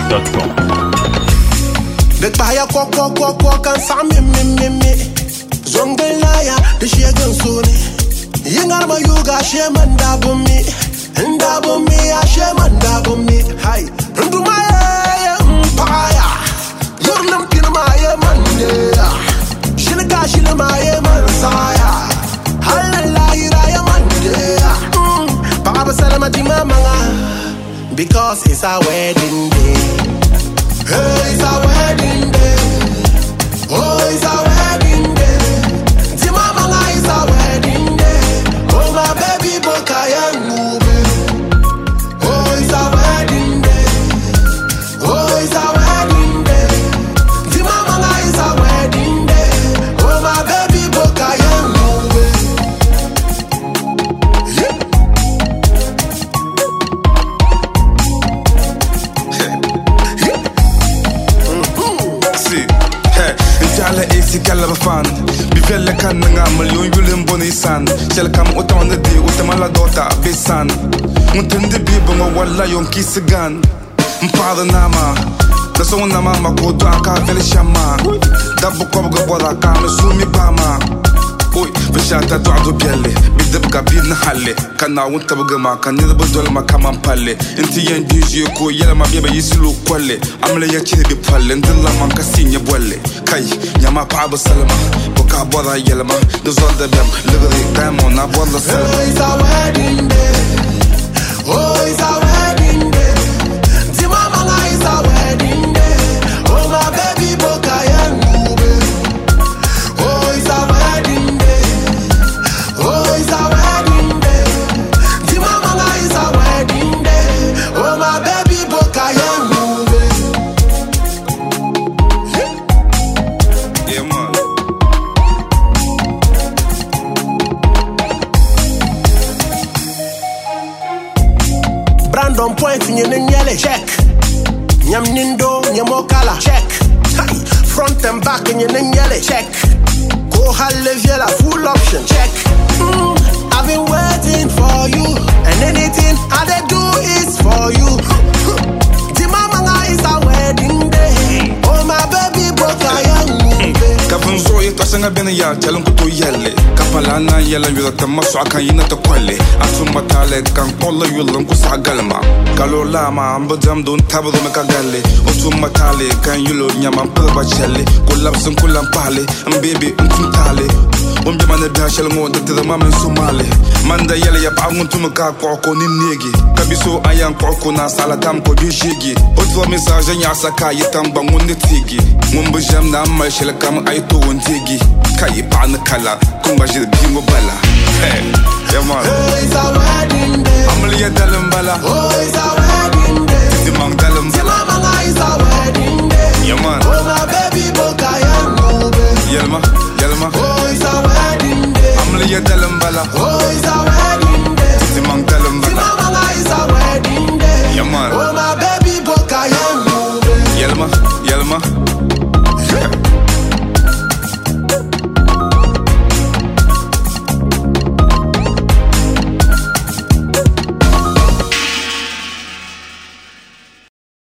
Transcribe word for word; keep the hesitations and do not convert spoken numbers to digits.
dot com. The Kaya Koko Koko can Sami Mimi Zongelaya, the Shagan Suni. Yangarma Yuga Shaman Dabumi, and Dabumi, a Shaman Dabumi. Hi, Rundumaya, Paya, Yurnam Kinamaya Mandea, Shinaka Shinamaya Mansaya, Halalaya Mandea, Baba Salamatima Manga, because it's our wedding day. Hey, it's our wedding day. Oh, it's our wedding day. Timamala is our wedding day. Oh, my baby boy, Kayanube. Oh, it's our wedding day. Oh, it's our wedding day. Timamala is our wedding day. Oh, my baby boy, Kayanube. Yeah. Jala esi kalabafan bifelle kan nga milyon yulim bonisan shel kam uton de utamala dota besan muntende bi bongo walla yon kisigan mpada nama da so nama makoto aka vele shama dabu ko go boda kam sumi bama oy fashata du'du biyalle bidabka bidna halle kana wonta buga ma kan ne budol ma kaman palle inti yan dj ko yela ma biba yisilu kolle amle ya ci bi palle ndilla man ka sinya bolle kai nyama pa ba salama ko ka boda yela ma do zolda bam lugri diamond na boda salama. Oh, it's our wedding day. Oh, it's our wedding day. Timamala is our wedding day. Oh, my baby Bokayanube. Oh, it's our wedding day. Oh, it's our wedding day. Timamala is our wedding day. Oh, my baby Bokayanube. Yeah, man. Brandon point in your check. Nyam Nindo, Nyamokala, check. Hi. Front and back in your nyele, check. Go Haleviela, full option, check. Mm, I've been waiting for you, and anything I they do is for you. Timamanga is our wedding day. Oh, my baby, broke I am. Kafin zo ya tasanga bena ya jalon ko to yelle kapala na yella yu ta maso akan yina ta kwalle atun matale kan kolla yulun ku sa galma kalola ma ambo jam don tabo me ka galle otun matale kan yulo nyama paba chelle kullam sun kullam pale am baby untun tale bom jamane da shel ngo de te mamen somale manda yelle ya ba nguntum ka ko ko ni negi kabiso ayan ko ko na sala tam ko bi shigi otwa message nya saka yitam ba ngunde tigi mun bu jam na ma shel kam ay to wontegi kay pa na kala kumba jil bingo bala hey yeah man. Oh, it's our wedding day. Amaliya dalam bala. Oh, it's our wedding day. Timang dalam bala. Timamanga is our wedding day. Yeah man. Oh, my baby Bokayanube. Yelma, yelma. Oh, it's our wedding day. Amaliya dalam bala. Oh,